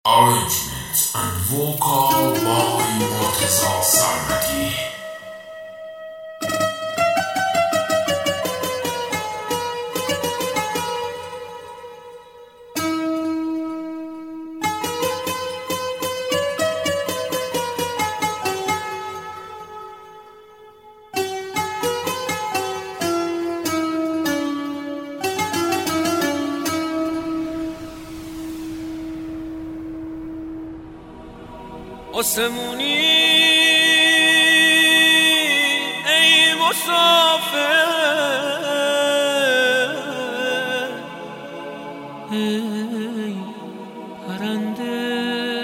Arrangements and vocal by Murtaza Sarmati. آسمونی ای مسافر، ای پرنده،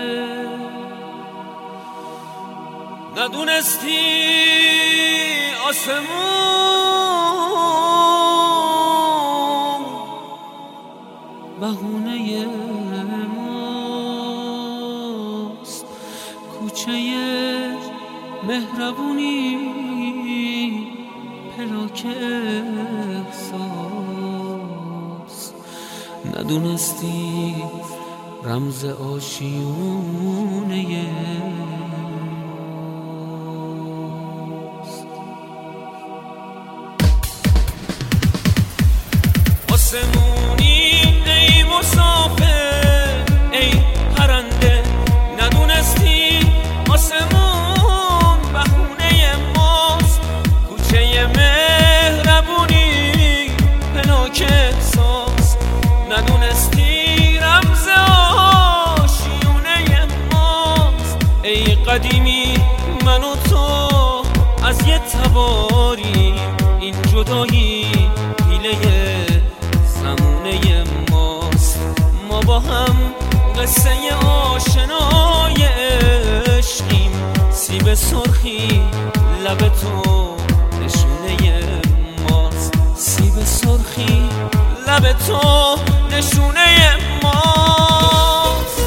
ندونستی آسمون بهونه کوچه مهربونی، پلاک احساس، ندونستی رمز آشیونه ماست. آسمونی ای مسافر، ای پرنده، ندونستی آسمون بهونه ماست، کوچه مهربونی، پلاک احساس، ندونستی رمز آشیونه ماست. ای قدیمی من و تو از یه تباری، این جدایی حیله زمونه ماست. ما با هم قصه آشنای عشقیم، سیب سرخی لب تو نشونه ماست، سیب سرخی لب تو نشونه ماست.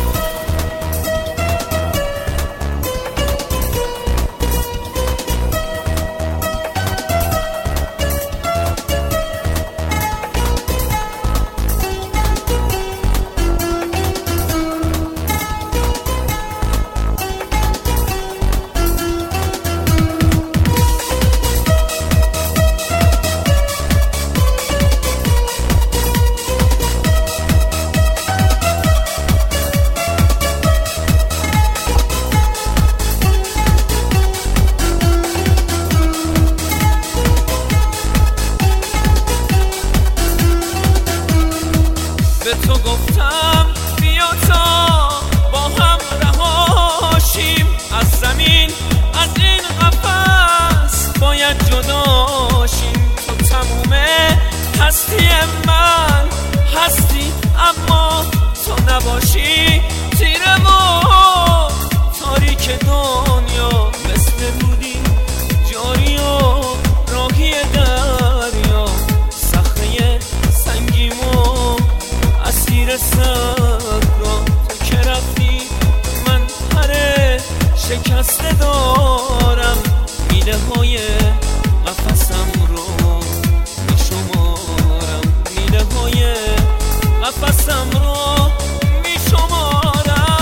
به تو گفتم بیا تا با هم رهاشیم از زمین، از این قفس باید جداشیم. تو تموم هستی من هستی، اما تو نباشی تیره و تاریک دنیا، مثل رودی جاری و راهی دریا، صخره سنگیم و اسیر صدرا. تو که رفتی من پر شکسته دارم، میله های قفسم رو میشمارم، میله های قفسم رو میشمارم.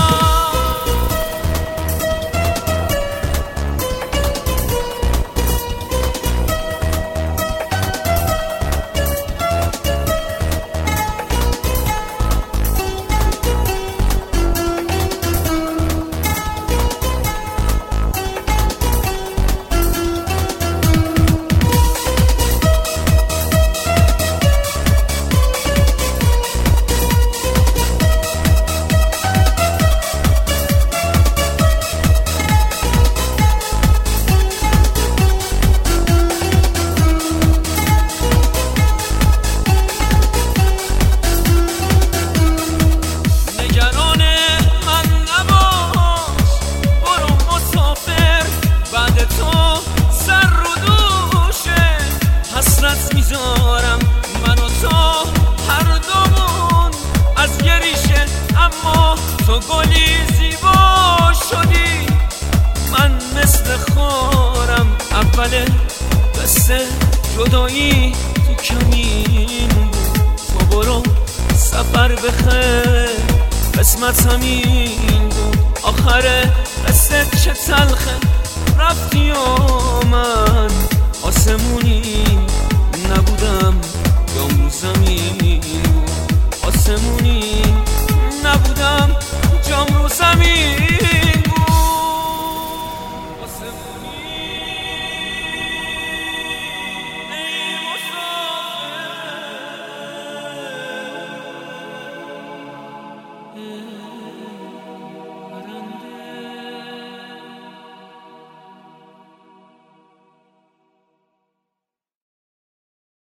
قسمتم این بود آخره قصه چه تلخه رفتی و من آسمونی نبودم یا رو زمین بود آسمونی نبودم جام رو زمین بود آسمونی ای مسافر